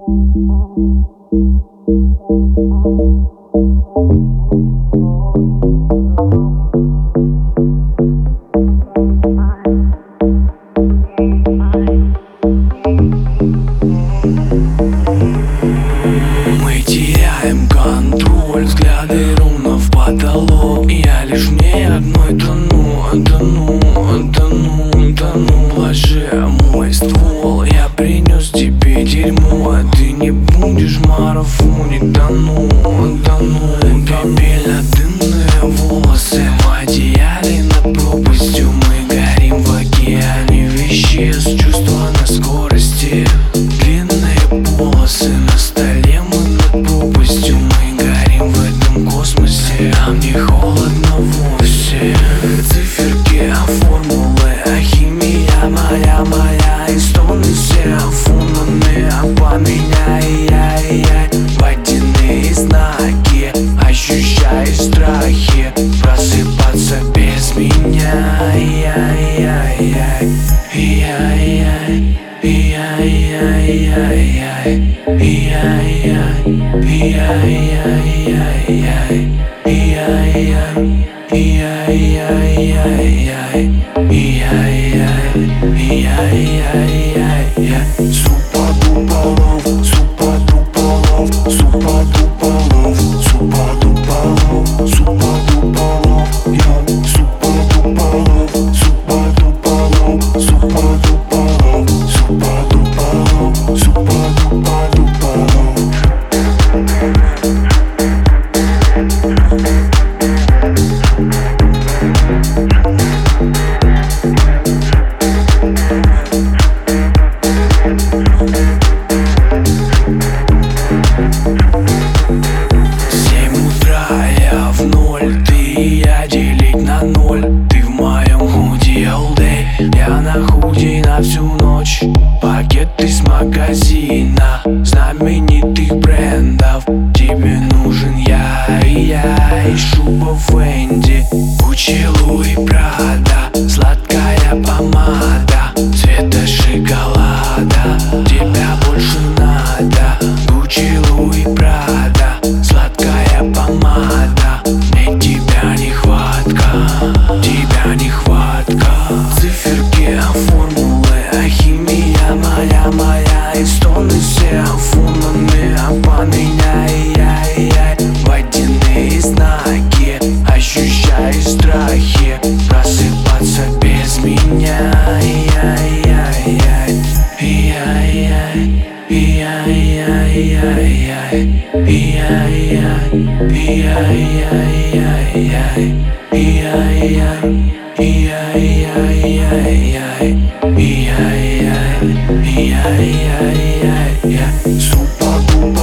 Мы теряем контроль, взгляды ровно в потолок. Я лишь в ней одной тону. Положи мой ствол, я принес тебе дерьмо, а ты не будешь в марафоне. Тону. Пепельно-дымные волосы в одеяле над пропастью. Мы горим в океане веществ, чувства на скорости. Длинные полосы на столе, мы над пропастью. Мы горим в этом космосе, нам не холодно вовсе. Циферки, формулы, химия моя и стоны симфонные. Поменяй водяные знаки, ощущай страхи, просыпаться без меня. Ты в моем худи all day, я на худи на всю ночь. Пакет из магазина знаменитых брендов. Тебе нужен я и шуба Фенди, Гуччи, Луи, Прада, сладкая помада цвета шоколада. Тебя больше надо, Гуччи, Луи, Прада, сладкая помада. Мне тебя нехватка. Циферки, формулы, химия моя и стоны симфонные. Поменяй водяные знаки, ощущай страхи, просыпаться без меня. Супер-дупер